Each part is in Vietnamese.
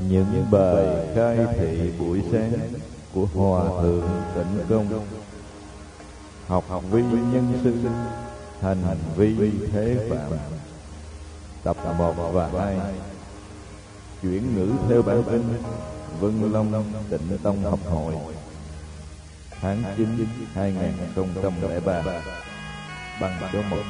Những bài khai thị buổi sáng của Hòa Thượng Tịnh Không. Học vi nhân sư, hành vi thế phạm. Tập 1 và 2. Chuyển ngữ theo bản in Vân Long Tịnh Tông Học Hội, tháng 9 2003, bằng số 1.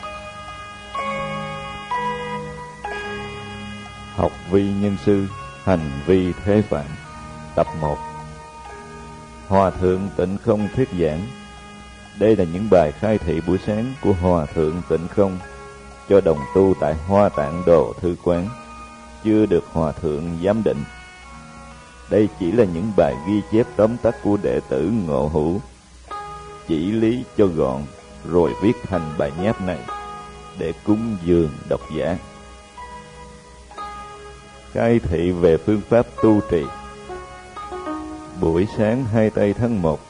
Học vi nhân sư, hành vi thế phạm. Tập 1. Hòa Thượng Tịnh Không thuyết giảng. Đây là những bài khai thị buổi sáng của Hòa Thượng Tịnh Không cho đồng tu tại Hoa Tạng Đồ Thư Quán, chưa được Hòa Thượng giám định. Đây chỉ là những bài ghi chép tóm tắt của đệ tử Ngộ Hữu, chỉ lý cho gọn rồi viết thành bài nháp này để cúng dường độc giả. Khai thị về phương pháp tu trì. Buổi sáng 2 tây tháng 1,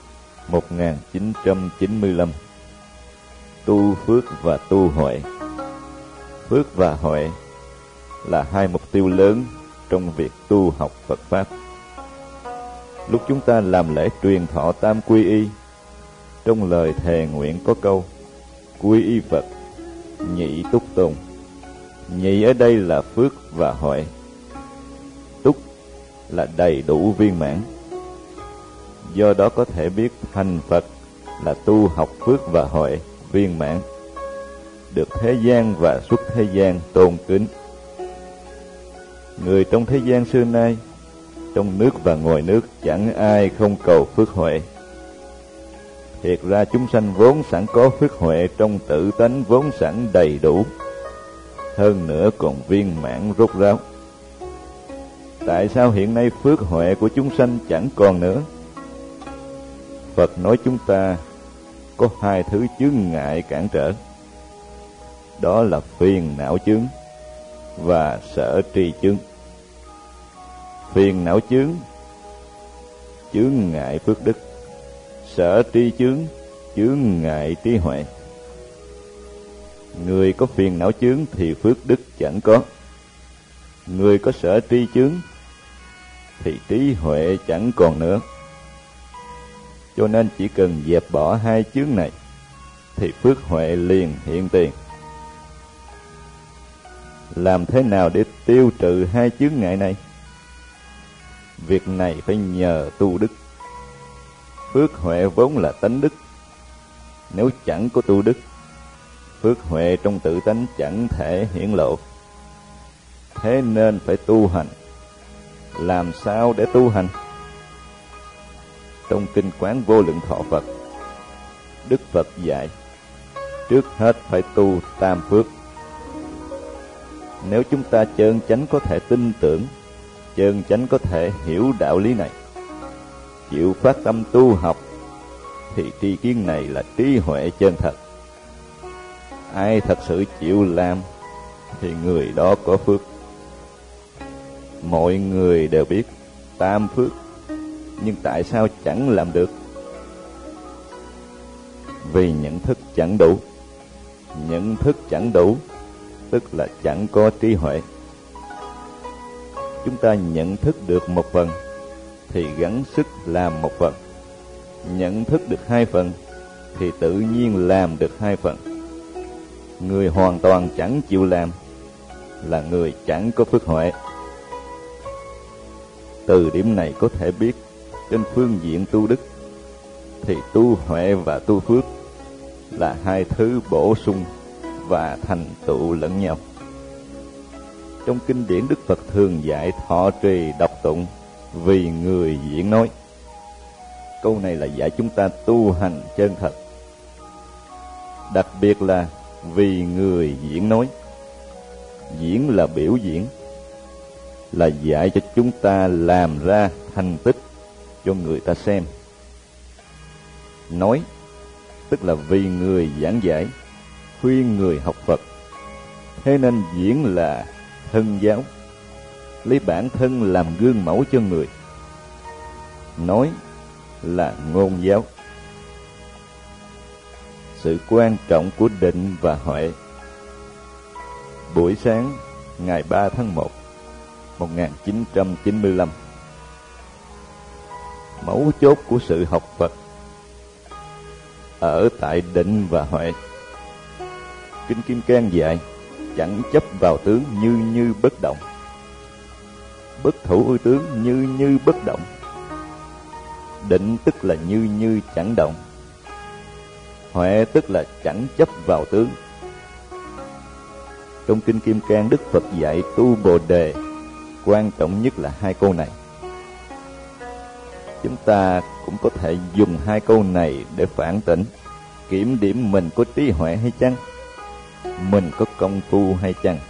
1995. Tu phước và tu huệ. Phước và huệ là hai mục tiêu lớn trong việc tu học Phật Pháp. Lúc chúng ta làm lễ truyền thọ tam quy y, trong lời thề nguyện có câu: quy y Phật, nhị túc tôn. Nhị ở đây là phước và huệ, túc là đầy đủ viên mãn. Do đó có thể biết thành Phật là tu học phước và huệ viên mãn, được thế gian và xuất thế gian tôn kính. Người trong thế gian xưa nay, trong nước và ngoài nước, chẳng ai không cầu phước huệ. Thiệt ra chúng sanh vốn sẵn có phước huệ trong tự tánh vốn sẵn đầy đủ, hơn nữa còn viên mãn rốt ráo. Tại sao hiện nay phước huệ của chúng sanh chẳng còn nữa? Phật nói chúng ta có hai thứ chướng ngại cản trở, đó là phiền não chướng và sở tri chướng. Phiền não chướng chướng ngại phước đức, sở tri chướng chướng ngại trí huệ. Người có phiền não chướng thì phước đức chẳng có, người có sở tri chướng thì trí huệ chẳng còn nữa. Cho nên chỉ cần dẹp bỏ hai chướng này thì phước huệ liền hiện tiền. Làm thế nào để tiêu trừ hai chướng ngại này? Việc này phải nhờ tu đức. Phước huệ vốn là tánh đức. Nếu chẳng có tu đức, phước huệ trong tự tánh chẳng thể hiển lộ. Thế nên phải tu hành. Làm sao để tu hành? Trong Kinh Quán Vô Lượng Thọ Phật, Đức Phật dạy, trước hết phải tu tam phước. Nếu chúng ta chân chánh có thể tin tưởng, chân chánh có thể hiểu đạo lý này, chịu phát tâm tu học, thì tri kiến này là trí huệ chân thật. Ai thật sự chịu làm thì người đó có phước. Mọi người đều biết tam phước, nhưng tại sao chẳng làm được? Vì nhận thức chẳng đủ. Nhận thức chẳng đủ tức là chẳng có trí huệ. Chúng ta nhận thức được một phần thì gắng sức làm một phần. Nhận thức được hai phần thì tự nhiên làm được hai phần. Người hoàn toàn chẳng chịu làm là người chẳng có phước huệ. Từ điểm này có thể biết, trên phương diện tu đức thì tu huệ và tu phước là hai thứ bổ sung và thành tựu lẫn nhau. Trong kinh điển Đức Phật thường dạy thọ trì đọc tụng vì người diễn nói. Câu này là dạy chúng ta tu hành chân thật. Đặc biệt là vì người diễn nói. Diễn là biểu diễn, là dạy cho chúng ta làm ra thành tích cho người ta xem. Nói tức là vì người giảng giải, khuyên người học Phật. Thế nên diễn là thân giáo, lấy bản thân làm gương mẫu cho người. Nói là ngôn giáo. Sự quan trọng của định và huệ. Buổi sáng ngày 3 tháng 1, 1995. Mấu chốt của sự học Phật ở tại định và huệ. Kinh Kim Cang dạy chẳng chấp vào tướng, như như bất động. Bất thủ ư tướng, như như bất động. Định tức là như như chẳng động. Huệ tức là chẳng chấp vào tướng. Trong Kinh Kim Cang, Đức Phật dạy tu Bồ Đề, quan trọng nhất là hai câu này. Chúng ta cũng có thể dùng hai câu này để phản tỉnh, kiểm điểm mình có trí huệ hay chăng, mình có công phu hay chăng.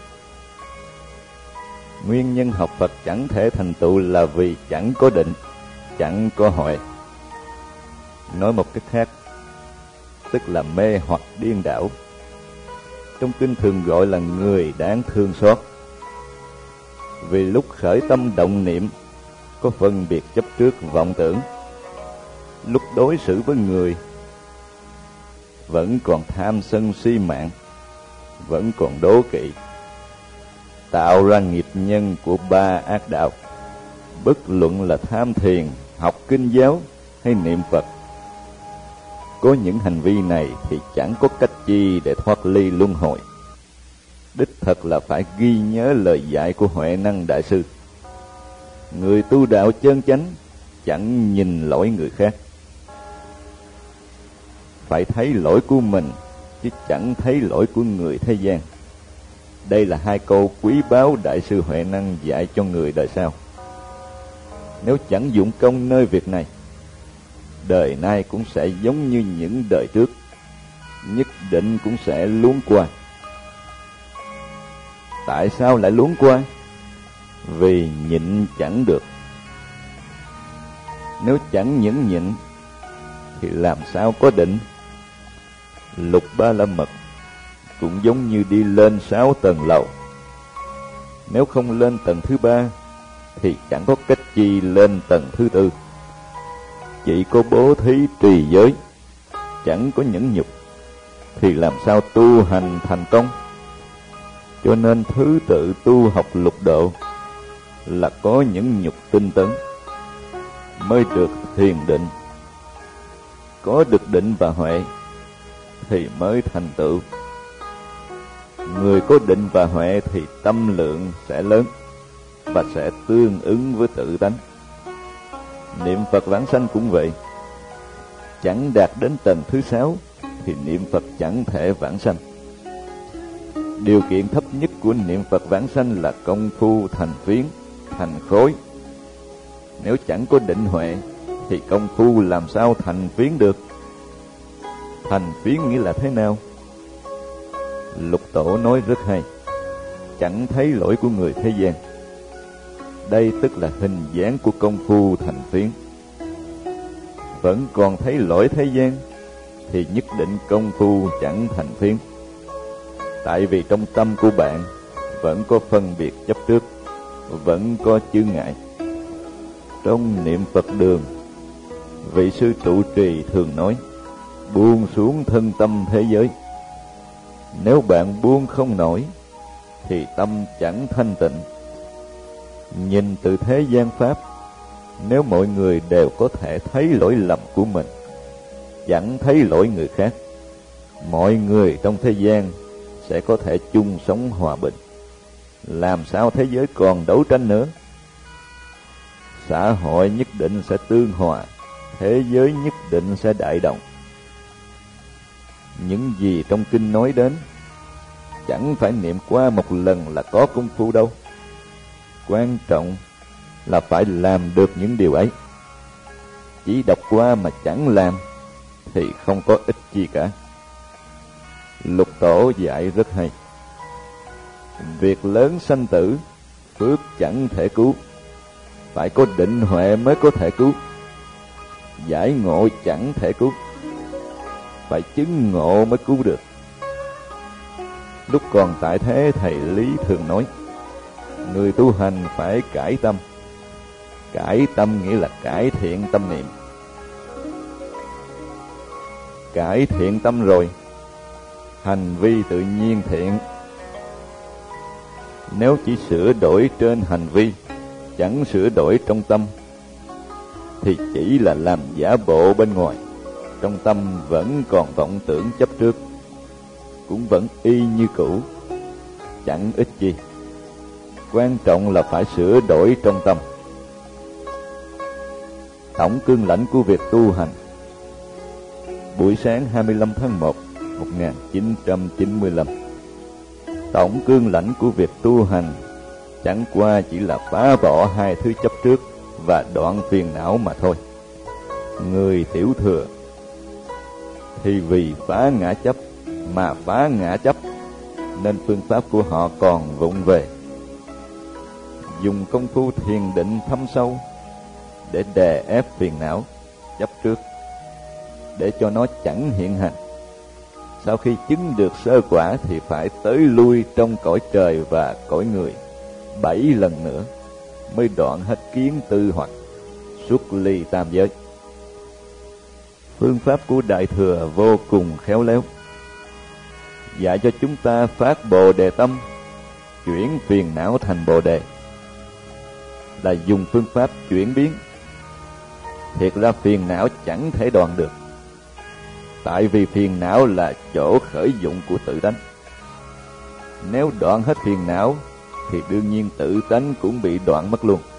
Nguyên nhân học Phật chẳng thể thành tựu là vì chẳng có định, chẳng có huệ. Nói một cách khác, tức là mê hoặc điên đảo. Trong kinh thường gọi là người đáng thương xót. Vì lúc khởi tâm động niệm có phân biệt chấp trước vọng tưởng, lúc đối xử với người vẫn còn tham sân si mạng, vẫn còn đố kỵ, tạo ra nghiệp nhân của ba ác đạo. Bất luận là tham thiền, học kinh giáo hay niệm Phật, có những hành vi này thì chẳng có cách chi để thoát ly luân hồi. Đích thật là phải ghi nhớ lời dạy của Huệ Năng Đại Sư: người tu đạo chân chánh chẳng nhìn lỗi người khác. Phải thấy lỗi của mình chứ chẳng thấy lỗi của người thế gian. Đây là hai câu quý báu Đại sư Huệ Năng dạy cho người đời sau. Nếu chẳng dụng công nơi việc này, đời nay cũng sẽ giống như những đời trước, nhất định cũng sẽ luống qua. Tại sao lại luống qua? Vì nhịn chẳng được. Nếu chẳng nhẫn nhịn thì làm sao có định? Lục Ba La Mật cũng giống như đi lên 6 tầng lầu. Nếu không lên tầng thứ 3 thì chẳng có cách chi lên tầng thứ 4. Chỉ có bố thí trì giới, chẳng có nhẫn nhục thì làm sao tu hành thành công? Cho nên thứ tự tu học lục độ là có nhẫn nhục tinh tấn mới được thiền định. Có được định và huệ thì mới thành tựu. Người có định và huệ thì tâm lượng sẽ lớn và sẽ tương ứng với tự tánh. Niệm Phật vãng sanh cũng vậy. Chẳng đạt đến tầng thứ 6 thì niệm Phật chẳng thể vãng sanh. Điều kiện thấp nhất của niệm Phật vãng sanh là công phu thành phiến, thành khối. Nếu chẳng có định huệ thì công phu làm sao thành phiến được? Thành phiến nghĩa là thế nào? Lục Tổ nói rất hay: chẳng thấy lỗi của người thế gian. Đây tức là hình dáng của công phu thành phiến. Vẫn còn thấy lỗi thế gian thì nhất định công phu chẳng thành phiến. Tại vì trong tâm của bạn vẫn có phân biệt chấp trước, vẫn có chướng ngại. Trong niệm Phật đường, vị sư trụ trì thường nói: buông xuống thân tâm thế giới. Nếu bạn buông không nổi thì tâm chẳng thanh tịnh. Nhìn từ thế gian pháp, nếu mọi người đều có thể thấy lỗi lầm của mình, chẳng thấy lỗi người khác, mọi người trong thế gian sẽ có thể chung sống hòa bình. Làm sao thế giới còn đấu tranh nữa? Xã hội nhất định sẽ tương hòa, thế giới nhất định sẽ đại đồng. Những gì trong kinh nói đến chẳng phải niệm qua một lần là có công phu đâu. Quan trọng là phải làm được những điều ấy. Chỉ đọc qua mà chẳng làm thì không có ích gì cả. Lục Tổ dạy rất hay: việc lớn sanh tử, phước chẳng thể cứu. Phải có định huệ mới có thể cứu. Giải ngộ chẳng thể cứu, phải chứng ngộ mới cứu được. Lúc còn tại thế, thầy Lý thường nói: người tu hành phải cải tâm. Cải tâm nghĩa là cải thiện tâm niệm. Cải thiện tâm rồi, hành vi tự nhiên thiện. Nếu chỉ sửa đổi trên hành vi, chẳng sửa đổi trong tâm, thì chỉ là làm giả bộ bên ngoài, trong tâm vẫn còn vọng tưởng chấp trước, cũng vẫn y như cũ, chẳng ích gì. Quan trọng là phải sửa đổi trong tâm. Tổng cương lãnh của việc tu hành. Buổi sáng 25 tháng 1, 1995. Tổng cương lãnh của việc tu hành chẳng qua chỉ là phá bỏ hai thứ chấp trước và đoạn phiền não mà thôi. Người tiểu thừa thì vì phá ngã chấp mà phá ngã chấp, nên phương pháp của họ còn vụng về. Dùng công phu thiền định thâm sâu để đè ép phiền não chấp trước, để cho nó chẳng hiện hành. Sau khi chứng được sơ quả thì phải tới lui trong cõi trời và cõi người 7 lần nữa mới đoạn hết kiến tư hoặc, xuất ly tam giới. Phương pháp của Đại Thừa vô cùng khéo léo, dạy cho chúng ta phát Bồ Đề tâm, chuyển phiền não thành Bồ Đề, là dùng phương pháp chuyển biến. Thiệt ra phiền não chẳng thể đoạn được, tại vì phiền não là chỗ khởi dụng của tự tánh. Nếu đoạn hết phiền não thì đương nhiên tự tánh cũng bị đoạn mất luôn.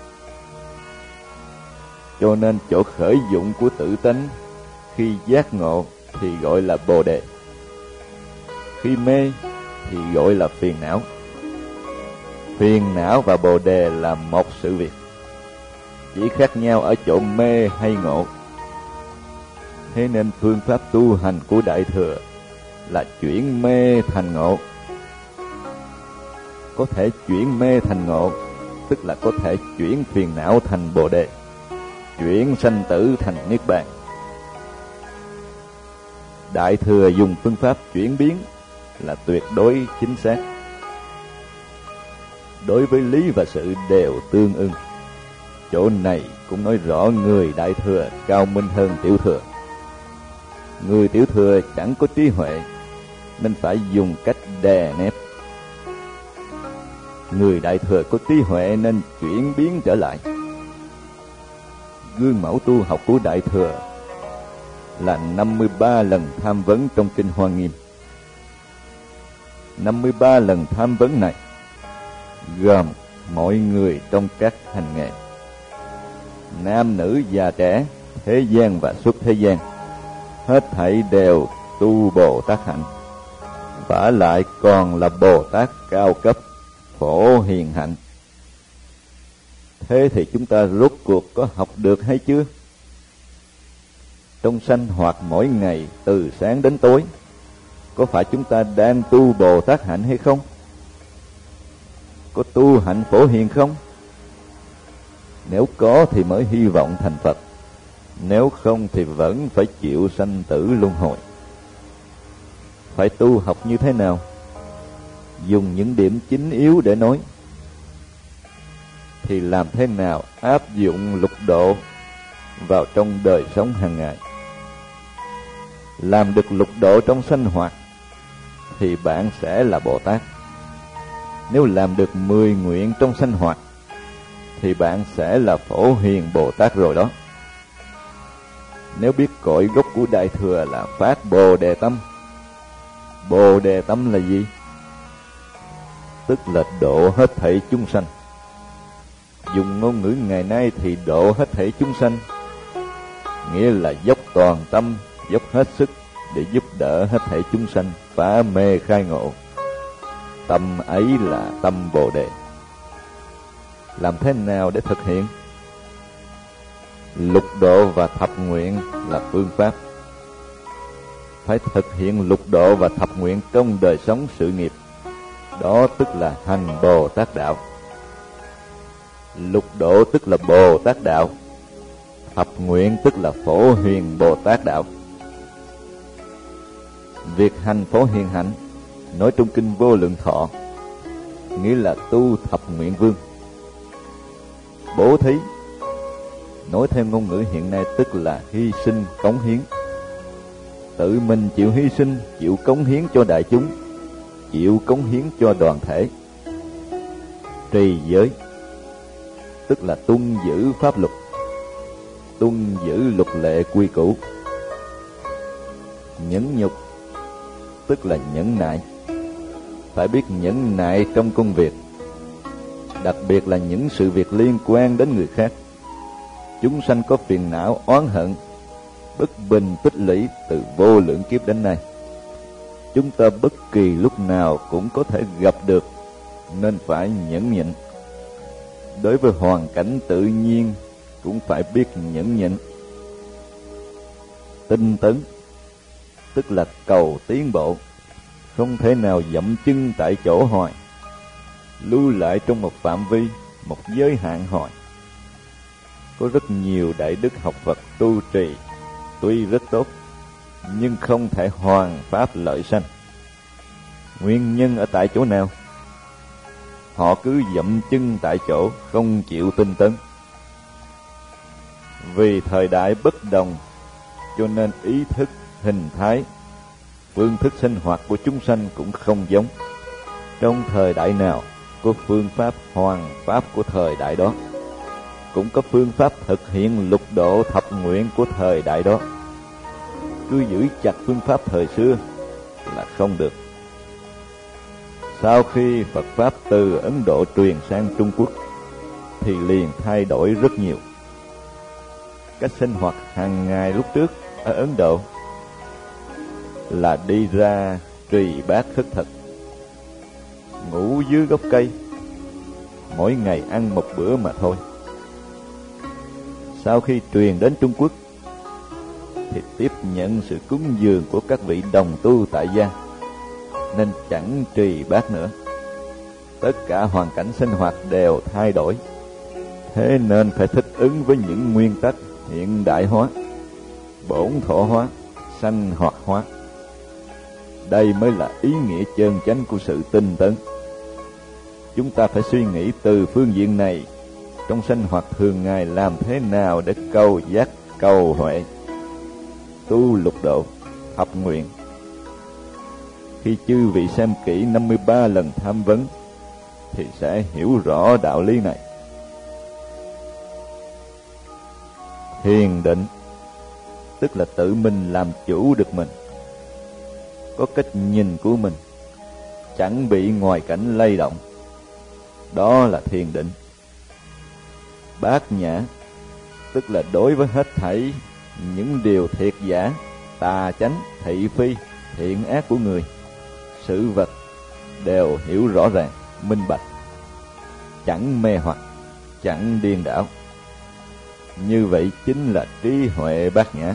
Cho nên chỗ khởi dụng của tự tánh khi giác ngộ thì gọi là Bồ Đề, khi mê thì gọi là phiền não. Phiền não và Bồ Đề là một sự việc, chỉ khác nhau ở chỗ mê hay ngộ. Thế nên phương pháp tu hành của Đại Thừa là chuyển mê thành ngộ. Có thể chuyển mê thành ngộ, tức là có thể chuyển phiền não thành Bồ Đề, chuyển sanh tử thành Niết Bàn. Đại Thừa dùng phương pháp chuyển biến là tuyệt đối chính xác. Đối với lý và sự đều tương ưng. Chỗ này cũng nói rõ người Đại Thừa cao minh hơn Tiểu Thừa. Người Tiểu Thừa chẳng có trí huệ nên phải dùng cách đè nép. Người Đại Thừa có trí huệ nên chuyển biến trở lại. Gương mẫu tu học của Đại Thừa là 53 lần tham vấn trong Kinh Hoa Nghiêm. 53 lần tham vấn này gồm mọi người trong các hành nghề, nam nữ già trẻ, thế gian và xuất thế gian, hết thảy đều tu Bồ Tát hạnh, vả lại còn là Bồ Tát cao cấp, Phổ Hiền hạnh. Thế thì chúng ta rốt cuộc có học được hay chưa? Trong sanh hoạt mỗi ngày từ sáng đến tối, có phải chúng ta đang tu Bồ Tát hạnh hay không? Có tu hạnh Phổ Hiền không? Nếu có thì mới hy vọng thành Phật, nếu không thì vẫn phải chịu sanh tử luân hồi. Phải tu học như thế nào? Dùng những điểm chính yếu để nói. Thì làm thế nào áp dụng lục độ vào trong đời sống hàng ngày? Làm được lục độ trong sinh hoạt thì bạn sẽ là Bồ Tát. Nếu làm được 10 nguyện trong sinh hoạt thì bạn sẽ là Phổ Hiền Bồ Tát rồi đó. Nếu biết cội gốc của Đại Thừa là phát Bồ Đề tâm. Bồ Đề tâm là gì? Tức là độ hết thảy chúng sanh. Dùng ngôn ngữ ngày nay thì độ hết thảy chúng sanh, nghĩa là dốc toàn tâm, dốc hết sức để giúp đỡ hết thảy chúng sanh phá mê khai ngộ. Tâm ấy là tâm Bồ Đề. Làm thế nào để thực hiện? Lục độ và thập nguyện là phương pháp. Phải thực hiện lục độ và thập nguyện trong đời sống sự nghiệp. Đó tức là hành Bồ Tát đạo. Lục độ tức là Bồ Tát đạo, thập nguyện tức là Phổ Hiền Bồ Tát đạo. Việc hành Phổ Hiền hạnh nói trong Kinh Vô Lượng Thọ, nghĩa là tu thập nguyện vương. Bố thí nói theo ngôn ngữ hiện nay tức là hy sinh cống hiến. Tự mình chịu hy sinh, chịu cống hiến cho đại chúng, chịu cống hiến cho đoàn thể. trì giới, tức là tuân giữ pháp luật, tuân giữ luật lệ quy củ. Nhẫn nhục, tức là nhẫn nại, phải biết nhẫn nại trong công việc, đặc biệt là những sự việc liên quan đến người khác. Chúng sanh có phiền não oán hận, bất bình tích lũy từ vô lượng kiếp đến nay. Chúng ta bất kỳ lúc nào cũng có thể gặp được, nên phải nhẫn nhịn. Đối với hoàn cảnh tự nhiên cũng phải biết nhẫn nhịn. Tinh tấn, tức là cầu tiến bộ, không thể nào dậm chân tại chỗ hoài, lưu lại trong một phạm vi, một giới hạn hoài. Có rất nhiều đại đức học Phật tu trì tuy rất tốt, nhưng không thể hoàn pháp lợi sanh. Nguyên nhân ở tại chỗ nào? Họ cứ dậm chân tại chỗ, không chịu tinh tấn. Vì thời đại bất đồng, cho nên ý thức, hình thái, phương thức sinh hoạt của chúng sanh cũng không giống. Trong thời đại nào có phương pháp hoàn pháp của thời đại đó, cũng có phương pháp thực hiện lục độ thập nguyện của thời đại đó. Cứ giữ chặt phương pháp thời xưa là không được. Sau khi Phật Pháp từ Ấn Độ truyền sang Trung Quốc thì liền thay đổi rất nhiều. Cách sinh hoạt hàng ngày lúc trước ở Ấn Độ là đi ra trì bát khất thực, ngủ dưới gốc cây, mỗi ngày ăn một bữa mà thôi. Sau khi truyền đến Trung Quốc thì tiếp nhận sự cúng dường của các vị đồng tu tại gia, nên chẳng trì bát nữa. Tất cả hoàn cảnh sinh hoạt đều thay đổi, thế nên phải thích ứng với những nguyên tắc hiện đại hóa, bổn thổ hóa, sanh hoạt hóa. Đây mới là ý nghĩa chân chánh của sự tinh tấn. Chúng ta phải suy nghĩ từ phương diện này, trong sinh hoạt thường ngày làm thế nào để cầu giác, cầu huệ, tu lục độ, thập nguyện. Khi chư vị xem kỹ 53 lần tham vấn thì sẽ hiểu rõ đạo lý này. Thiền định, tức là tự mình làm chủ được mình, có cách nhìn của mình, chẳng bị ngoài cảnh lay động. Đó là thiền định. Bát nhã, tức là đối với hết thảy những điều thiệt giả, tà chánh, thị phi, thiện ác của người, sự vật đều hiểu rõ ràng, minh bạch, chẳng mê hoặc, chẳng điên đảo. Như vậy chính là trí huệ bát nhã.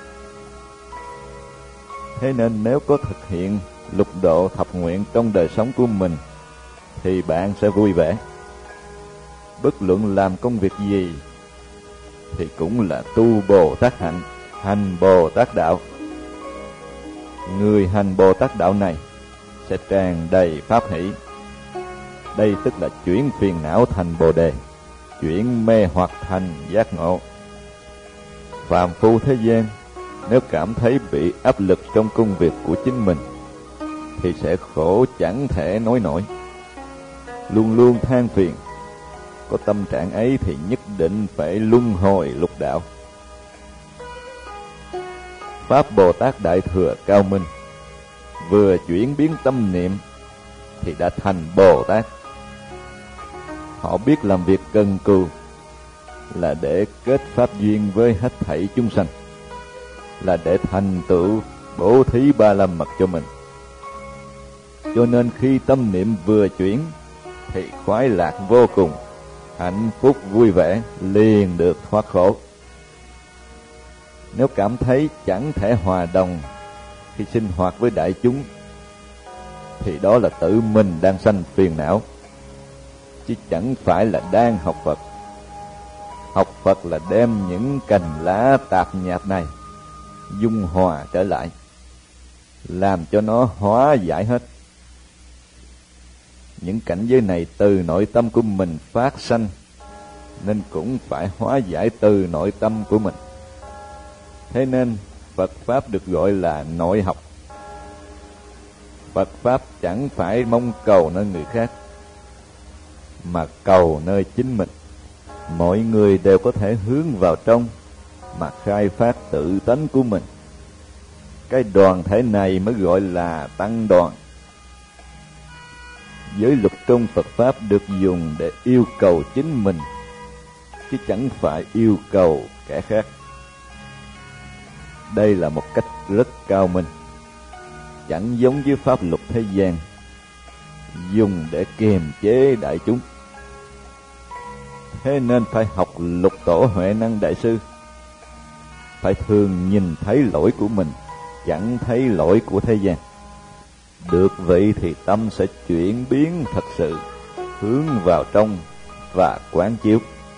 Thế nên nếu có thực hiện lục độ thập nguyện trong đời sống của mình thì bạn sẽ vui vẻ. Bất luận làm công việc gì thì cũng là tu Bồ Tát hạnh, hành Bồ Tát đạo. Người hành Bồ Tát đạo này sẽ tràn đầy pháp hỷ. Đây tức là chuyển phiền não thành Bồ Đề, chuyển mê hoặc thành giác ngộ. Phàm phu thế gian nếu cảm thấy bị áp lực trong công việc của chính mình thì sẽ khổ chẳng thể nói nổi, luôn luôn than phiền. Có tâm trạng ấy thì nhất định phải luân hồi lục đạo. Pháp Bồ Tát Đại Thừa cao minh, vừa chuyển biến tâm niệm thì đã thành Bồ Tát. Họ biết làm việc cần cù là để kết pháp duyên với hết thảy chúng sanh, là để thành tựu bố thí ba la mật cho mình. Cho nên khi tâm niệm vừa chuyển thì khoái lạc vô cùng, hạnh phúc vui vẻ, liền được thoát khổ. Nếu cảm thấy chẳng thể hòa đồng khi sinh hoạt với đại chúng thì đó là tự mình đang sanh phiền não, chứ chẳng phải là đang học Phật. Học Phật là đem những cành lá tạp nhạp này dung hòa trở lại, làm cho nó hóa giải hết. Những cảnh giới này từ nội tâm của mình phát sanh, nên cũng phải hóa giải từ nội tâm của mình. Thế nên Phật Pháp được gọi là nội học. Phật Pháp chẳng phải mong cầu nơi người khác, mà cầu nơi chính mình. Mọi người đều có thể hướng vào trong mà khai phát tự tánh của mình. Cái đoàn thể này mới gọi là tăng đoàn. Giới luật trong Phật Pháp được dùng để yêu cầu chính mình, chứ chẳng phải yêu cầu kẻ khác. Đây là một cách rất cao minh, chẳng giống với pháp luật thế gian, dùng để kiềm chế đại chúng. Thế nên phải học Lục Tổ Huệ Năng Đại Sư, phải thường nhìn thấy lỗi của mình, chẳng thấy lỗi của thế gian. Được vậy thì tâm sẽ chuyển biến thật sự, hướng vào trong và quán chiếu.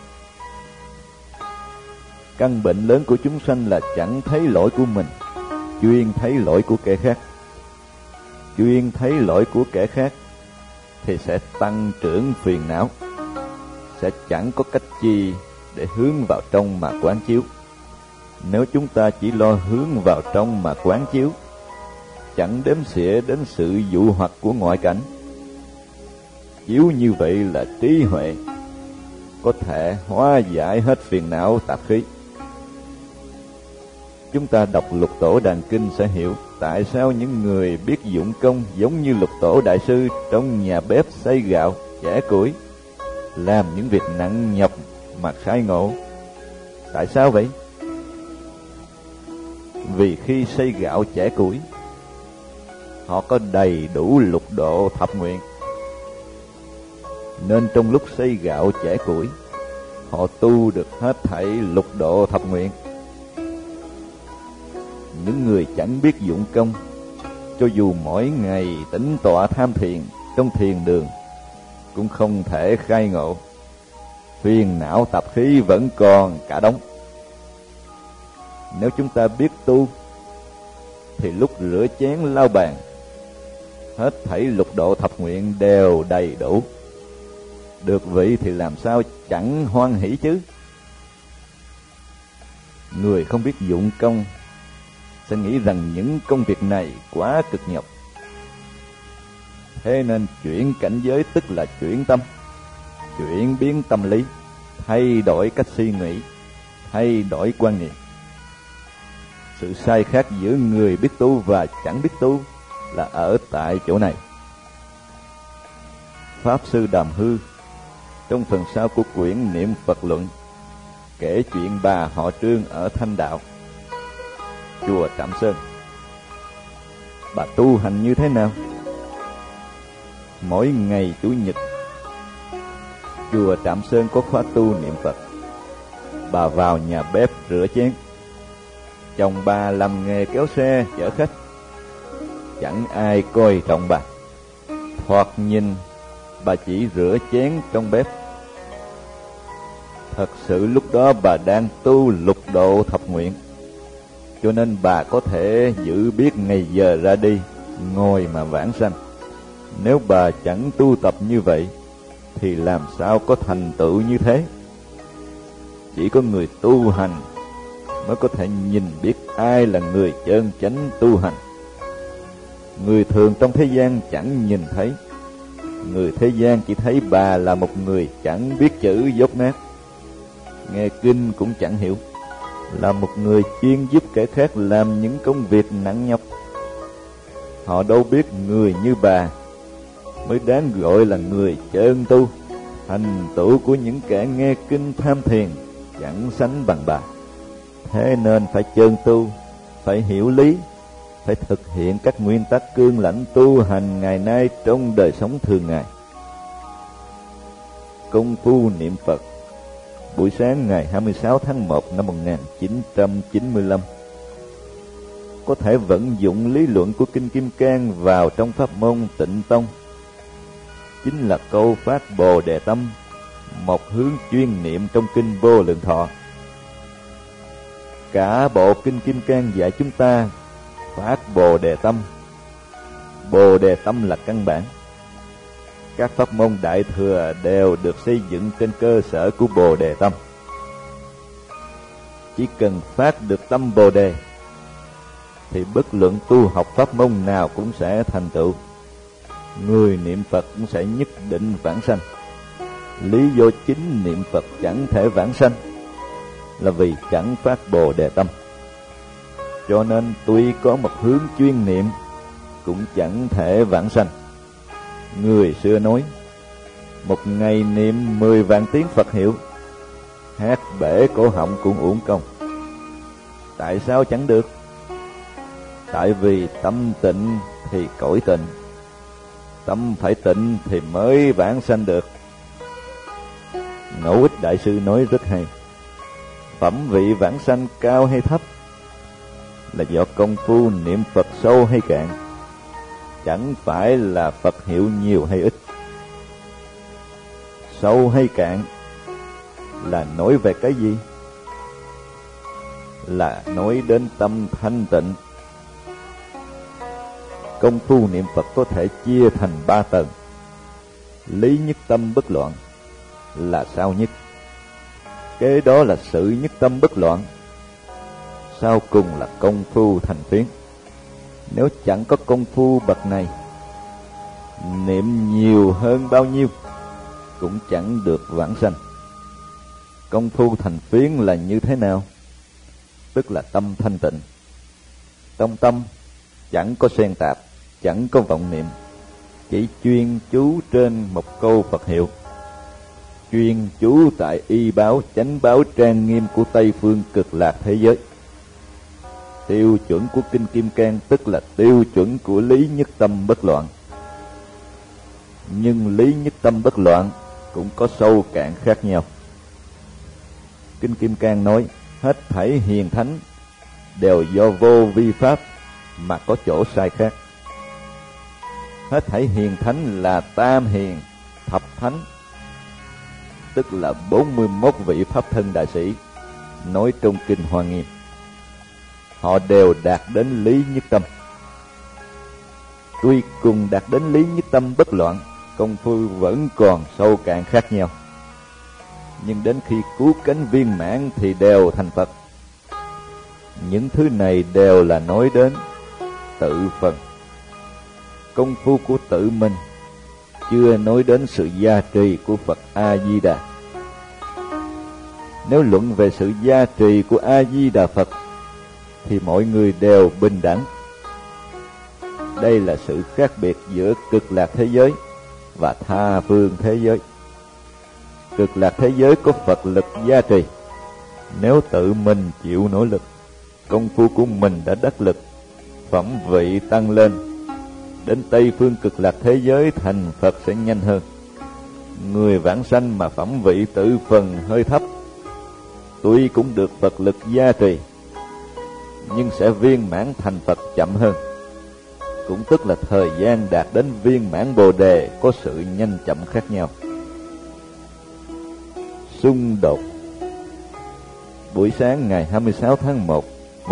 Căn bệnh lớn của chúng sanh là chẳng thấy lỗi của mình, chuyên thấy lỗi của kẻ khác. Chuyên thấy lỗi của kẻ khác thì sẽ tăng trưởng phiền não, sẽ chẳng có cách chi để hướng vào trong mà quán chiếu. Nếu chúng ta chỉ lo hướng vào trong mà quán chiếu, chẳng đếm xỉa đến sự dụ hoặc của ngoại cảnh, chiếu như vậy là trí huệ, có thể hóa giải hết phiền não tạp khí. Chúng ta đọc Lục Tổ Đàn Kinh sẽ hiểu tại sao những người biết dụng công giống như Lục Tổ Đại Sư trong nhà bếp xay gạo, chẻ củi, làm những việc nặng nhọc mà khai ngộ. Tại sao vậy? Vì khi xay gạo chẻ củi, họ có đầy đủ lục độ thập nguyện, nên trong lúc xay gạo chẻ củi, họ tu được hết thảy lục độ thập nguyện. Những người chẳng biết dụng công, cho dù mỗi ngày tĩnh tọa tham thiền trong thiền đường, cũng không thể khai ngộ. Phiền não tạp khí vẫn còn cả đống. Nếu chúng ta biết tu, thì lúc rửa chén lau bàn, hết thảy lục độ thập nguyện đều đầy đủ. Được vậy thì làm sao chẳng hoan hỷ chứ? Người không biết dụng công sẽ nghĩ rằng những công việc này quá cực nhọc. Thế nên chuyển cảnh giới tức là chuyển tâm, chuyển biến tâm lý, thay đổi cách suy nghĩ, thay đổi quan niệm. Sự sai khác giữa người biết tu và chẳng biết tu là ở tại chỗ này. Pháp Sư Đàm Hư trong phần sau của quyển Niệm Phật Luận kể chuyện bà họ Trương ở Thanh Đạo, chùa Trạm Sơn. Bà tu hành như thế nào? Mỗi ngày Chủ nhật, chùa Trạm Sơn có khóa tu niệm Phật. Bà vào nhà bếp rửa chén. Chồng bà làm nghề kéo xe chở khách, chẳng ai coi trọng bà. Thoạt nhìn bà chỉ rửa chén trong bếp. Thật sự lúc đó bà đang tu lục độ thập nguyện, cho nên bà có thể giữ biết ngày giờ ra đi, ngồi mà vãng sanh. Nếu bà chẳng tu tập như vậy, thì làm sao có thành tựu như thế? Chỉ có người tu hành mới có thể nhìn biết ai là người chân chánh tu hành. Người thường trong thế gian chẳng nhìn thấy. Người thế gian chỉ thấy bà là một người chẳng biết chữ dốt nát, nghe kinh cũng chẳng hiểu, là một người chuyên giúp kẻ khác làm những công việc nặng nhọc. Họ đâu biết người như bà mới đáng gọi là người chân tu. Thành tựu của những kẻ nghe kinh tham thiền chẳng sánh bằng bà. Thế nên phải chân tu, phải hiểu lý, phải thực hiện các nguyên tắc cương lãnh tu hành ngày nay trong đời sống thường ngày. Công phu niệm Phật. Buổi sáng ngày 26 tháng 1 năm 1995, có thể vận dụng lý luận của Kinh Kim Cang vào trong pháp môn Tịnh Tông. Chính là câu phát Bồ Đề Tâm, một hướng chuyên niệm trong Kinh Vô Lượng Thọ. Cả bộ Kinh Kim Cang dạy chúng ta phát Bồ Đề Tâm. Bồ Đề Tâm là căn bản. Các pháp môn Đại Thừa đều được xây dựng trên cơ sở của Bồ Đề Tâm. Chỉ cần phát được tâm Bồ Đề, thì bất luận tu học pháp môn nào cũng sẽ thành tựu. Người niệm Phật cũng sẽ nhất định vãng sanh. Lý do chính niệm Phật chẳng thể vãng sanh là vì chẳng phát Bồ Đề tâm. Cho nên tuy có một hướng chuyên niệm cũng chẳng thể vãng sanh. Người xưa nói, một ngày niệm 10 vạn tiếng Phật hiệu, hát bể cổ họng cũng uổng công. Tại sao chẳng được? Tại vì tâm tịnh thì cõi tịnh, tâm phải tịnh thì mới vãng sanh được. Ngẫu Ích Đại sư nói rất hay. Phẩm vị vãng sanh cao hay thấp là do công phu niệm Phật sâu hay cạn, chẳng phải là Phật hiệu nhiều hay ít. Sâu hay cạn là nói về cái gì? Là nói đến tâm thanh tịnh. Công phu niệm Phật có thể chia thành 3 tầng. Lý nhất tâm bất loạn là sao nhất, kế đó là sự nhất tâm bất loạn, sau cùng là công phu thành phiến. Nếu chẳng có công phu bậc này, niệm nhiều hơn bao nhiêu cũng chẳng được vãng sanh. Công phu thành phiến là như thế nào? Tức là tâm thanh tịnh, trong tâm chẳng có xen tạp, chẳng có vọng niệm, chỉ chuyên chú trên một câu Phật hiệu, chuyên chú tại y báo chánh báo trang nghiêm của Tây phương Cực Lạc thế giới. Tiêu chuẩn của Kinh Kim Cang tức là tiêu chuẩn của lý nhất tâm bất loạn. Nhưng lý nhất tâm bất loạn cũng có sâu cạn khác nhau. Kinh Kim Cang nói, hết thảy hiền thánh đều do vô vi pháp mà có chỗ sai khác. Hết thảy hiền thánh là tam hiền, thập thánh, tức là 41 vị pháp thân đại sĩ nói trong Kinh Hoa Nghiêm. Họ đều đạt đến lý nhất tâm. Tuy cùng đạt đến lý nhất tâm bất loạn, công phu vẫn còn sâu cạn khác nhau. Nhưng đến khi cứu cánh viên mãn thì đều thành Phật. Những thứ này đều là nói đến tự phần. Công phu của tự mình, chưa nói đến sự gia trì của Phật A-di-đà. Nếu luận về sự gia trì của A-di-đà Phật thì mọi người đều bình đẳng. Đây là sự khác biệt giữa Cực Lạc thế giới và tha phương thế giới. Cực Lạc thế giới có Phật lực gia trì. Nếu tự mình chịu nỗ lực, công phu của mình đã đắc lực, phẩm vị tăng lên, đến Tây phương Cực Lạc thế giới thành Phật sẽ nhanh hơn. Người vãng sanh mà phẩm vị tự phần hơi thấp, tuy cũng được Phật lực gia trì, nhưng sẽ viên mãn thành Phật chậm hơn. Cũng tức là thời gian đạt đến viên mãn Bồ Đề có sự nhanh chậm khác nhau. Xung đột. Buổi sáng ngày 26 tháng 1,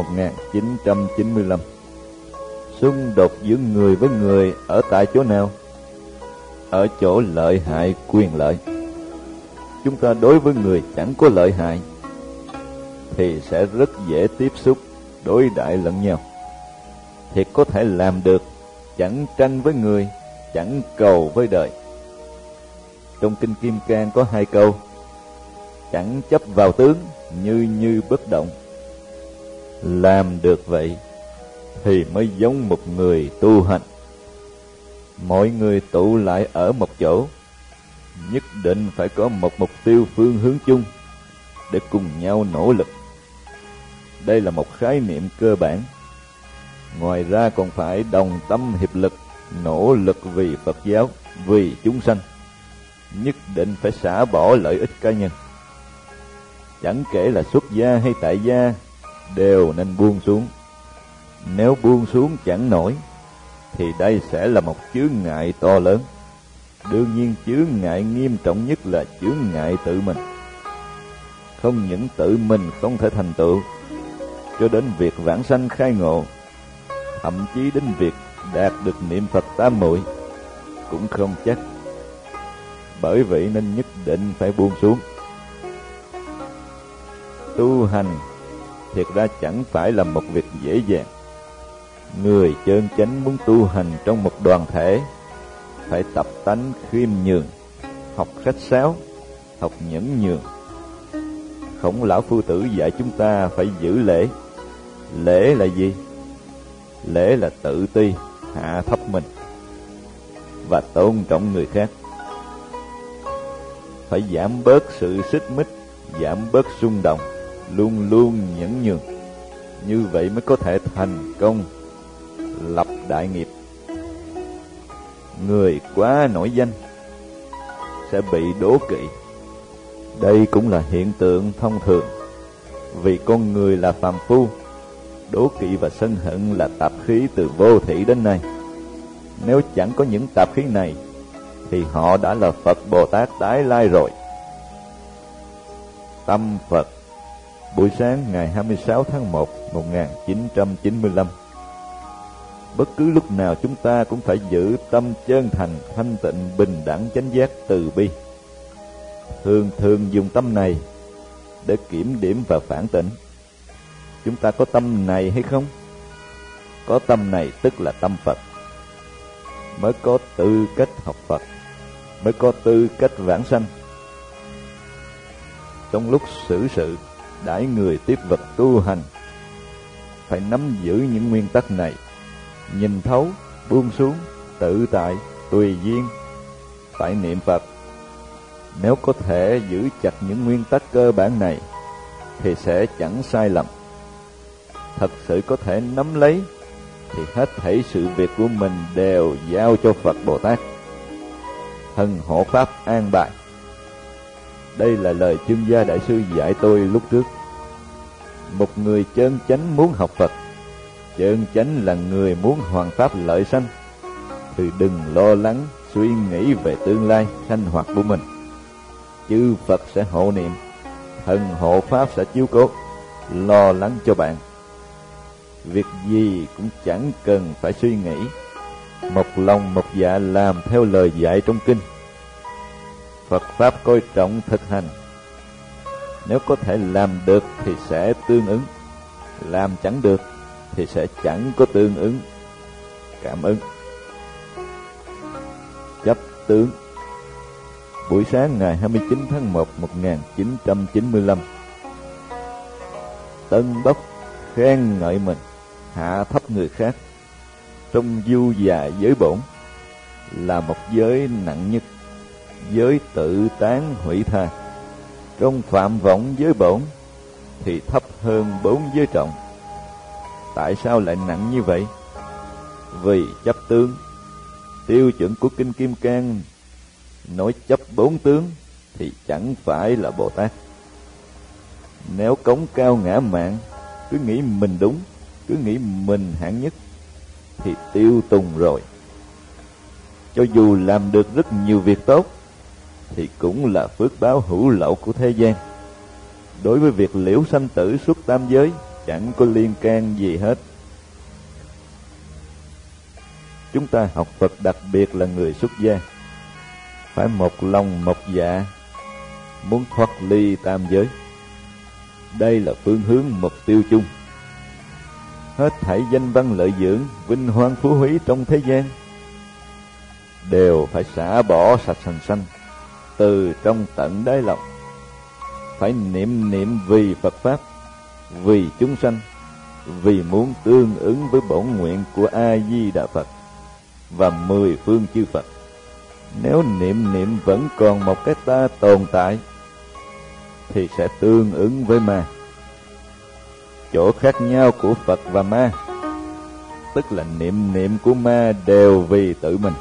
1995. Xung đột giữa người với người ở tại chỗ nào? Ở chỗ lợi hại quyền lợi. Chúng ta đối với người chẳng có lợi hại thì sẽ rất dễ tiếp xúc, đối đãi lẫn nhau. Thiệt có thể làm được, chẳng tranh với người, chẳng cầu với đời. Trong Kinh Kim Cang có 2 câu: chẳng chấp vào tướng, như bất động. Làm được vậy thì mới giống một người tu hành. Mọi người tụ lại ở một chỗ, nhất định phải có một mục tiêu phương hướng chung để cùng nhau nỗ lực. Đây là một khái niệm cơ bản. Ngoài ra còn phải đồng tâm hiệp lực, nỗ lực vì Phật giáo, vì chúng sanh. Nhất định phải xả bỏ lợi ích cá nhân. Chẳng kể là xuất gia hay tại gia, đều nên buông xuống. Nếu buông xuống chẳng nổi, thì đây sẽ là một chướng ngại to lớn. Đương nhiên chướng ngại nghiêm trọng nhất là chướng ngại tự mình. Không những tự mình không thể thành tựu, cho đến việc vãng sanh khai ngộ, thậm chí đến việc đạt được niệm Phật tam muội cũng không chắc. Bởi vậy nên nhất định phải buông xuống. Tu hành thiệt ra chẳng phải là một việc dễ dàng. Người chân chánh muốn tu hành trong một đoàn thể phải tập tánh khiêm nhường, học khách sáo, học nhẫn nhường. Khổng lão phu tử dạy chúng ta phải giữ lễ. Lễ là gì? Lễ là tự ti, hạ thấp mình và tôn trọng người khác. Phải giảm bớt sự xích mích, giảm bớt xung động, luôn luôn nhẫn nhường. Như vậy mới có thể thành công, lập đại nghiệp. Người quá nổi danh sẽ bị đố kỵ. Đây cũng là hiện tượng thông thường. Vì con người là phàm phu, đố kỵ và sân hận là tạp khí từ vô thủy đến nay. Nếu chẳng có những tạp khí này thì họ đã là Phật Bồ Tát tái lai rồi. Tâm Phật. Buổi sáng ngày 26 tháng 1 1995. Bất cứ lúc nào chúng ta cũng phải giữ tâm chân thành, thanh tịnh, bình đẳng, chánh giác, từ bi. Thường thường dùng tâm này để kiểm điểm và phản tỉnh. Chúng ta có tâm này hay không? Có tâm này tức là tâm Phật, mới có tư cách học Phật, mới có tư cách vãng sanh. Trong lúc xử sự, đãi người tiếp vật tu hành, phải nắm giữ những nguyên tắc này, nhìn thấu, buông xuống, tự tại, tùy duyên, phải niệm Phật. Nếu có thể giữ chặt những nguyên tắc cơ bản này thì sẽ chẳng sai lầm. Thật sự có thể nắm lấy thì hết thảy sự việc của mình đều giao cho Phật Bồ Tát, Thần hộ pháp an bài. Đây là lời Chương Gia Đại Sư dạy tôi lúc trước. Một người chân chánh muốn học Phật, chân chánh là người muốn hoàn pháp lợi sanh, thì đừng lo lắng suy nghĩ về tương lai sanh hoạt của mình. Chư Phật sẽ hộ niệm, Thần hộ pháp sẽ chiếu cố, lo lắng cho bạn. Việc gì cũng chẳng cần phải suy nghĩ, một lòng một dạ làm theo lời dạy trong kinh. Phật pháp coi trọng thực hành. Nếu có thể làm được thì sẽ tương ứng, làm chẳng được thì sẽ chẳng có tương ứng. Cảm ơn. Chấp tướng. Buổi sáng ngày 29 tháng 1 1995. Tân bốc khen ngợi mình, hạ thấp người khác, trong du già giới bổn là một giới nặng nhất, giới tự tán hủy tha. Trong phạm vọng giới bổn thì thấp hơn 4 giới trọng. Tại sao lại nặng như vậy? Vì chấp tướng. Tiêu chuẩn của Kinh Kim Cang nói chấp 4 tướng thì chẳng phải là Bồ Tát. Nếu cống cao ngã mạn, cứ nghĩ mình đúng, cứ nghĩ mình hạng nhất thì tiêu tùng rồi. Cho dù làm được rất nhiều việc tốt thì cũng là phước báo hữu lậu của thế gian. Đối với việc liễu sanh tử xuất tam giới chẳng có liên can gì hết. Chúng ta học Phật, đặc biệt là người xuất gia, phải một lòng một dạ muốn thoát ly tam giới. Đây là phương hướng mục tiêu chung. Hết thảy danh văn lợi dưỡng, vinh hoang phú húy trong thế gian đều phải xả bỏ sạch sành sanh từ trong tận đáy lòng. Phải niệm vì Phật pháp, vì chúng sanh, vì muốn tương ứng với bổn nguyện của A Di Đà Phật và 10 phương chư Phật. Nếu niệm vẫn còn một cái ta tồn tại thì sẽ tương ứng với ma. Chỗ khác nhau của Phật và ma tức là niệm của ma đều vì tự mình.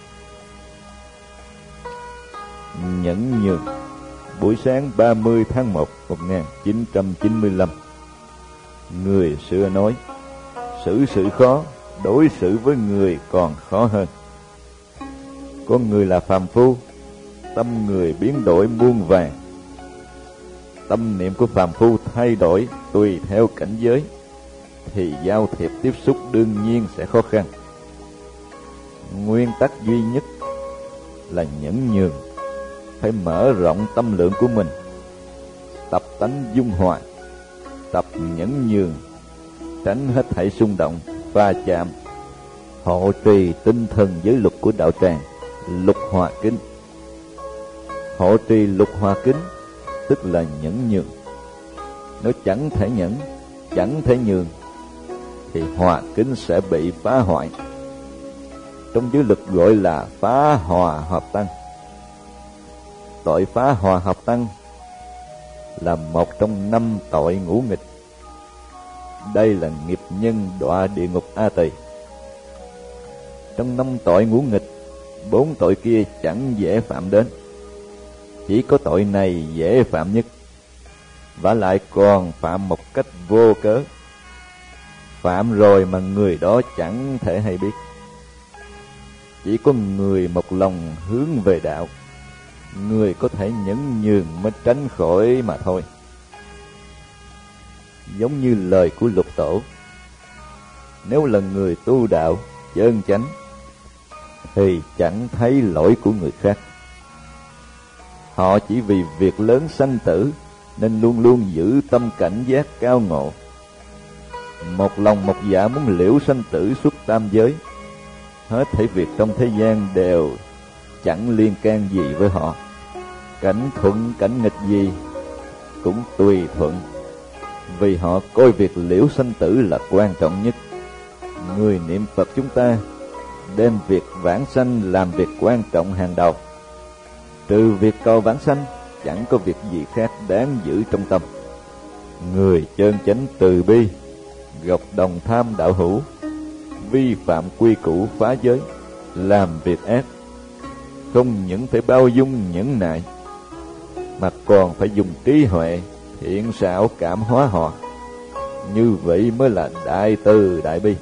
Nhẫn nhường. Buổi sáng 30 tháng 1 1995. Người xưa nói, xử sự khó, đối xử với người còn khó hơn. Con người là phàm phu, tâm người biến đổi muôn vàn. Tâm niệm của phàm phu thay đổi tùy theo cảnh giới, thì giao thiệp tiếp xúc đương nhiên sẽ khó khăn. Nguyên tắc duy nhất là nhẫn nhường. Phải mở rộng tâm lượng của mình, tập tánh dung hòa, tập nhẫn nhường, tránh hết thảy xung động, va chạm, hộ trì tinh thần giới luật của đạo tràng, Lục Hòa Kinh. hộ trì lục hòa kính, tức là nhẫn nhường. Nếu chẳng thể nhẫn, chẳng thể nhường, thì hòa kính sẽ bị phá hoại. Trong giới luật gọi là phá hòa hợp tăng. Tội phá hòa hợp tăng là một trong 5 tội ngũ nghịch. Đây là nghiệp nhân đọa địa ngục A Tỳ. Trong 5 tội ngũ nghịch, 4 tội kia chẳng dễ phạm đến, chỉ có tội này dễ phạm nhất, vả lại còn phạm một cách vô cớ. Phạm rồi mà người đó chẳng thể hay biết. Chỉ có người một lòng hướng về đạo, người có thể nhẫn nhường mới tránh khỏi mà thôi. Giống như lời của Lục Tổ, nếu là người tu đạo chân chánh thì chẳng thấy lỗi của người khác. Họ chỉ vì việc lớn sanh tử nên luôn luôn giữ tâm cảnh giác cao ngộ, một lòng một dạ muốn liễu sanh tử xuất tam giới. Hết thảy việc trong thế gian đều chẳng liên can gì với họ, cảnh thuận cảnh nghịch gì cũng tùy thuận, vì họ coi việc liễu sanh tử là quan trọng nhất. Người niệm Phật chúng ta đem việc vãng sanh làm việc quan trọng hàng đầu. Trừ việc cầu vãng sanh, chẳng có việc gì khác đáng giữ trong tâm. Người chân chánh từ bi, gọc đồng tham đạo hữu, vi phạm quy củ phá giới, làm việc ác, không những phải bao dung nhẫn nại, mà còn phải dùng trí huệ thiện xảo cảm hóa họ. Như vậy mới là đại từ đại bi.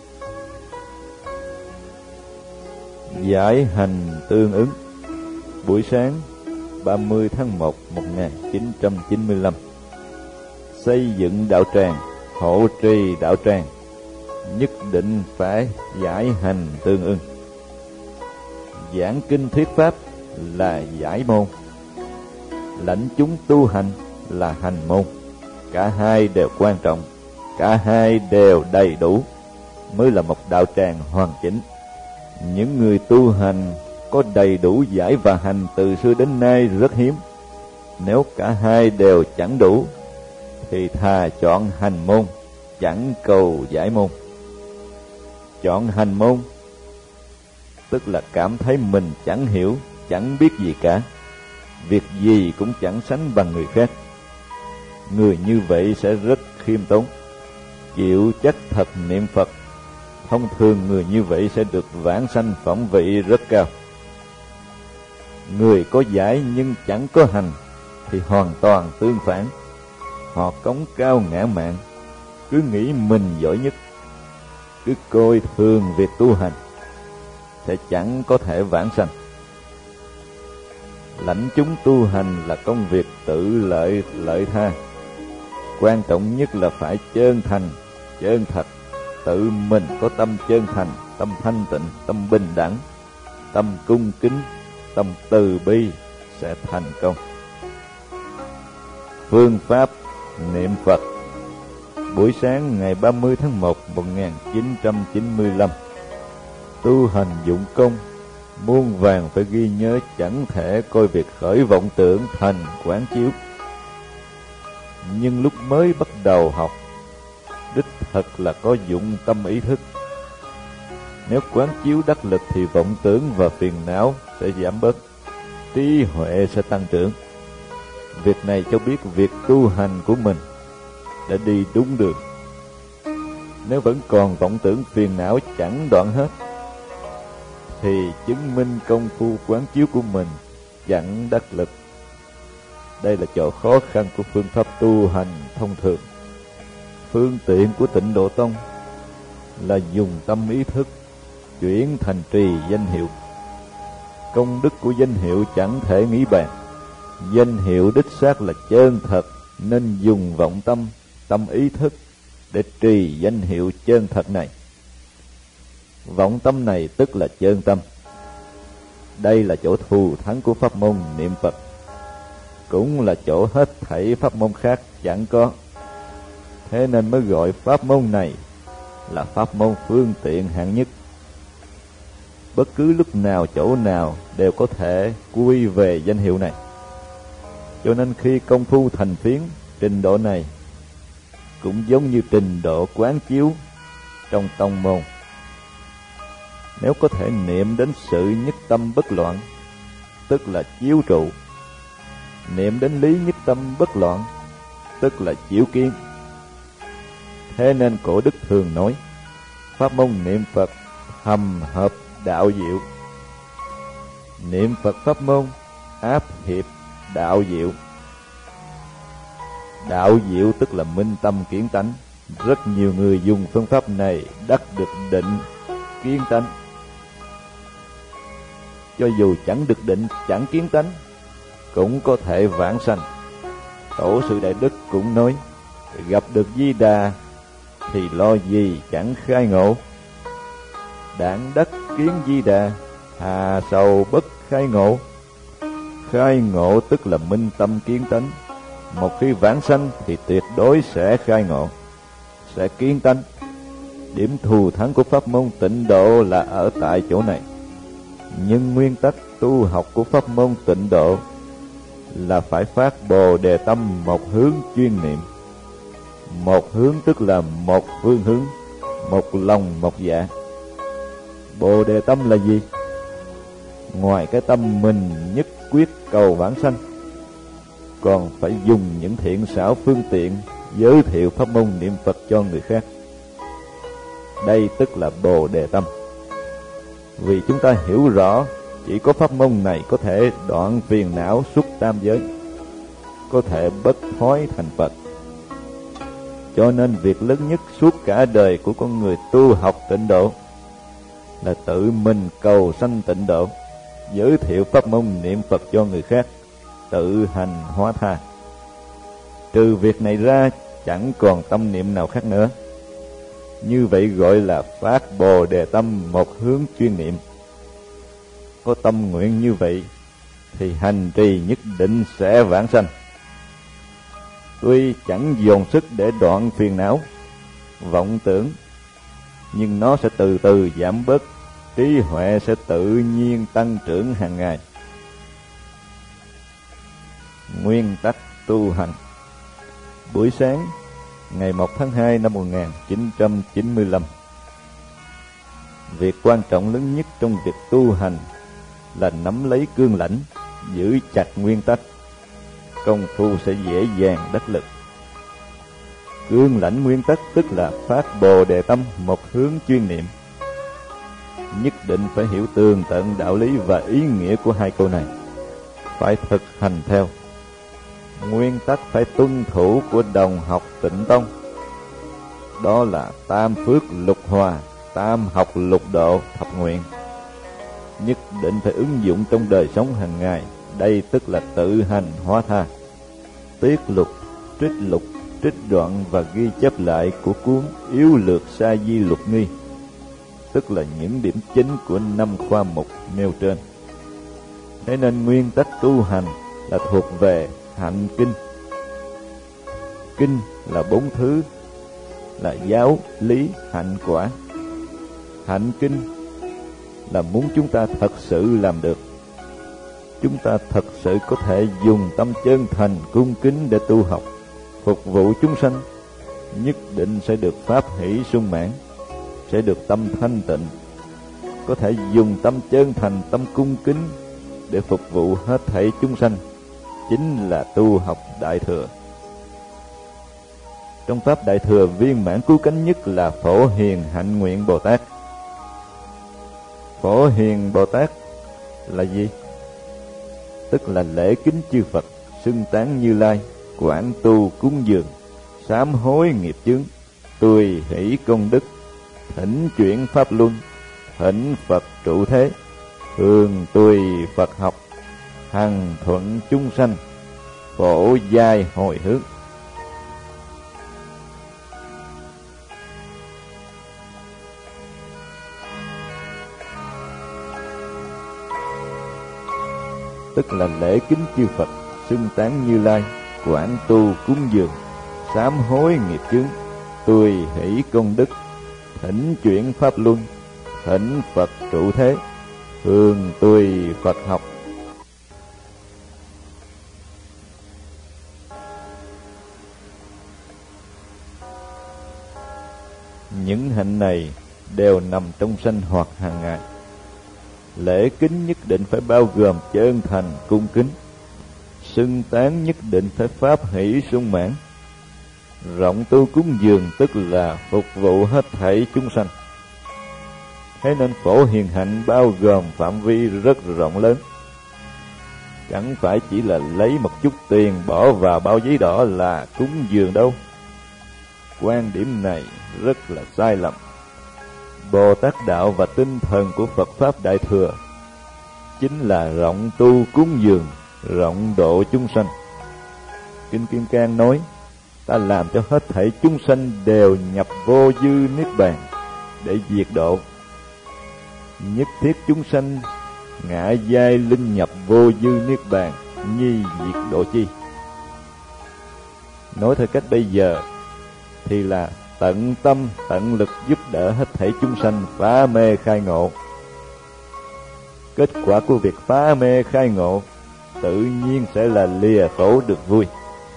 Giải hành tương ứng. Buổi sáng 30 tháng 1 1995. Xây dựng đạo tràng, hộ trì đạo tràng, nhất định phải giải hành tương ưng. Giảng kinh thuyết pháp là giải môn, lãnh chúng tu hành là hành môn. Cả hai đều quan trọng, cả hai đều đầy đủ mới là một đạo tràng hoàn chỉnh. Những người tu hành có đầy đủ giải và hành từ xưa đến nay rất hiếm. Nếu cả hai đều chẳng đủ thì thà chọn hành môn, chẳng cầu giải môn. Chọn hành môn tức là cảm thấy mình chẳng hiểu, chẳng biết gì cả, việc gì cũng chẳng sánh bằng người khác. Người như vậy sẽ rất khiêm tốn, chịu chắc thật niệm Phật. Thông thường người như vậy sẽ được vãng sanh phẩm vị rất cao. Người có giải nhưng chẳng có hành thì hoàn toàn tương phản. Họ cống cao ngã mạn, cứ nghĩ mình giỏi nhất, cứ coi thường việc tu hành, sẽ chẳng có thể vãng sanh. Lãnh chúng tu hành là công việc tự lợi tha. Quan trọng nhất là phải chân thành, chân thật, tự mình có tâm chân thành, tâm thanh tịnh, tâm bình đẳng, tâm cung kính, tâm từ bi sẽ thành công. Phương pháp niệm Phật. Buổi sáng ngày 30 tháng 1 1995. Tu hành dụng công, muôn vàn phải ghi nhớ chẳng thể coi việc khởi vọng tưởng thành quán chiếu. Nhưng lúc mới bắt đầu học, đích thật là có dụng tâm ý thức. Nếu quán chiếu đắc lực thì vọng tưởng và phiền não sẽ giảm bớt, trí huệ sẽ tăng trưởng. Việc này cho biết việc tu hành của mình đã đi đúng đường. Nếu vẫn còn vọng tưởng phiền não chẳng đoạn hết, thì chứng minh công phu quán chiếu của mình chẳng đắc lực. Đây là chỗ khó khăn của phương pháp tu hành thông thường. Phương tiện của Tịnh Độ Tông là dùng tâm ý thức chuyển thành trì danh hiệu. Công đức của danh hiệu chẳng thể nghĩ bàn. Danh hiệu đích xác là chân thật, nên dùng vọng tâm, tâm ý thức để trì danh hiệu chân thật này. Vọng tâm này tức là chân tâm. Đây là chỗ thù thắng của pháp môn niệm Phật, cũng là chỗ hết thảy pháp môn khác chẳng có. Thế nên mới gọi pháp môn này là pháp môn phương tiện hạng nhất. Bất cứ lúc nào chỗ nào đều có thể quy về danh hiệu này. Cho nên khi công phu thành phiến trình độ này cũng giống như trình độ quán chiếu trong tông môn. Nếu có thể niệm đến sự nhất tâm bất loạn, tức là chiếu trụ. Niệm đến lý nhất tâm bất loạn, tức là chiếu kiến. Thế nên cổ đức thường nói, pháp môn niệm Phật hầm hợp đạo diệu. Niệm Phật pháp môn áp hiệp đạo diệu. Đạo diệu tức là minh tâm kiến tánh. Rất nhiều người dùng phương pháp này đắc được định kiến tánh. Cho dù chẳng được định, chẳng kiến tánh, cũng có thể vãng sanh. Tổ sư Đại Đức cũng nói, gặp được Di Đà thì lo gì chẳng khai ngộ. Đản đắc kiến Di Đà, hà sầu bất khai ngộ. Khai ngộ tức là minh tâm kiến tánh. Một khi vãng sanh thì tuyệt đối sẽ khai ngộ, sẽ kiến tánh. Điểm thù thắng của pháp môn Tịnh Độ là ở tại chỗ này. Nhưng nguyên tắc tu học của pháp môn Tịnh Độ là phải phát Bồ Đề tâm một hướng chuyên niệm. Một hướng tức là một phương hướng, một lòng một dạ. Bồ Đề tâm là gì? Ngoài cái tâm mình nhất quyết cầu vãng sanh, còn phải dùng những thiện xảo phương tiện giới thiệu pháp môn niệm Phật cho người khác. Đây tức là Bồ Đề tâm. Vì chúng ta hiểu rõ chỉ có pháp môn này có thể đoạn phiền não xuất tam giới, có thể bất thối thành Phật. Cho nên việc lớn nhất suốt cả đời của con người tu học Tịnh Độ là tự mình cầu sanh Tịnh Độ, giới thiệu pháp môn niệm Phật cho người khác, tự hành hóa tha. Trừ việc này ra chẳng còn tâm niệm nào khác nữa. Như vậy gọi là phát Bồ Đề tâm một hướng chuyên niệm. Có tâm nguyện như vậy thì hành trì nhất định sẽ vãng sanh. Tuy chẳng dồn sức để đoạn phiền não, vọng tưởng, nhưng nó sẽ từ từ giảm bớt, trí huệ sẽ tự nhiên tăng trưởng hàng ngày. Nguyên tắc tu hành. Buổi sáng ngày 1 tháng 2 năm 1995. Việc quan trọng lớn nhất trong việc tu hành là nắm lấy cương lãnh, giữ chặt nguyên tắc. Công phu sẽ dễ dàng đắc lực. Cương lãnh nguyên tắc tức là phát Bồ Đề tâm một hướng chuyên niệm. Nhất định phải hiểu tường tận đạo lý và ý nghĩa của hai câu này, phải thực hành theo. Nguyên tắc phải tuân thủ của đồng học Tịnh Tông, đó là tam phước lục hòa, tam học lục độ, thập nguyện. Nhất định phải ứng dụng trong đời sống hàng ngày. Đây tức là tự hành hóa tha. Tiết lục, trích đoạn và ghi chép lại của cuốn Yếu Lược Sa Di Lục Nghi, tức là những điểm chính của 5 khoa mục nêu trên. Thế nên nguyên tắc tu hành là thuộc về hạnh kinh. Kinh là 4 thứ, là giáo, lý, hạnh, quả. Hạnh kinh là muốn chúng ta thật sự làm được. Chúng ta thật sự có thể dùng tâm chân thành cung kính để tu học, phục vụ chúng sanh, nhất định sẽ được pháp hỷ sung mãn, sẽ được tâm thanh tịnh. Có thể dùng tâm chân thành, tâm cung kính để phục vụ hết thảy chúng sanh, chính là tu học Đại Thừa. Trong Pháp Đại Thừa, viên mãn cứu cánh nhất là Phổ Hiền Hạnh Nguyện Bồ Tát. Phổ Hiền Bồ Tát là gì? Tức là lễ kính chư Phật, xưng tán Như Lai, quảng tu cúng dường, sám hối nghiệp chướng, tùy hỷ công đức, thỉnh chuyển pháp luân, thỉnh Phật trụ thế, thường tùy Phật học, hằng thuận chúng sanh, phổ giai hồi hướng. Tức là lễ kính chư Phật, xưng tán Như Lai, quảng tu cúng dường, sám hối nghiệp chướng, tùy hỷ công đức, thỉnh chuyển pháp luân, thỉnh Phật trụ thế, thường tùy Phật học. Những hạnh này đều nằm trong sinh hoạt hàng ngày. Lễ kính nhất định phải bao gồm chân thành cung kính, xưng tán nhất định phải pháp hỷ sung mãn. Rộng tu cúng dường tức là phục vụ hết thảy chúng sanh. Thế nên phổ hiền hạnh bao gồm phạm vi rất rộng lớn, chẳng phải chỉ là lấy một chút tiền bỏ vào bao giấy đỏ là cúng dường đâu. Quan điểm này rất là sai lầm. Bồ Tát đạo và tinh thần của Phật Pháp Đại Thừa chính là rộng tu cúng dường, rộng độ chúng sanh. Kinh Kim Cang nói, ta làm cho hết thảy chúng sanh đều nhập vô dư niết bàn để diệt độ. Nhất thiết chúng sanh ngã giai linh nhập vô dư niết bàn, nhi diệt độ chi. Nói theo cách bây giờ thì là tận tâm tận lực giúp đỡ hết thảy chúng sanh phá mê khai ngộ. Kết quả của việc phá mê khai ngộ tự nhiên sẽ là lìa khổ được vui.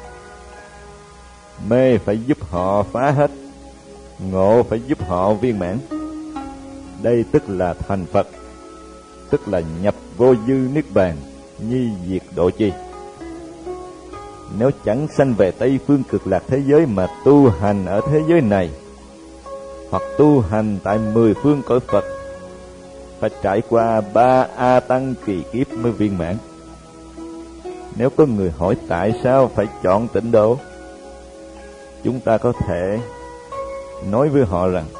Mê phải giúp họ phá hết, ngộ phải giúp họ viên mãn. Đây tức là thành Phật, tức là nhập vô dư niết bàn, nhi diệt độ chi. Nếu chẳng sanh về Tây phương cực lạc thế giới mà tu hành ở thế giới này, hoặc tu hành tại 10 phương cõi Phật, phải trải qua 3 A Tăng kỳ kiếp mới viên mãn. Nếu có người hỏi tại sao phải chọn tịnh độ, chúng ta có thể nói với họ rằng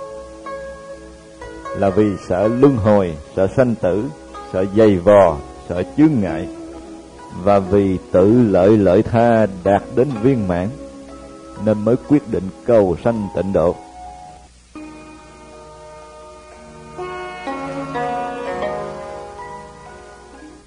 là vì sợ luân hồi, sợ sanh tử, sợ dày vò, sợ chướng ngại, và vì tự lợi lợi tha đạt đến viên mãn nên mới quyết định cầu sanh tịnh độ.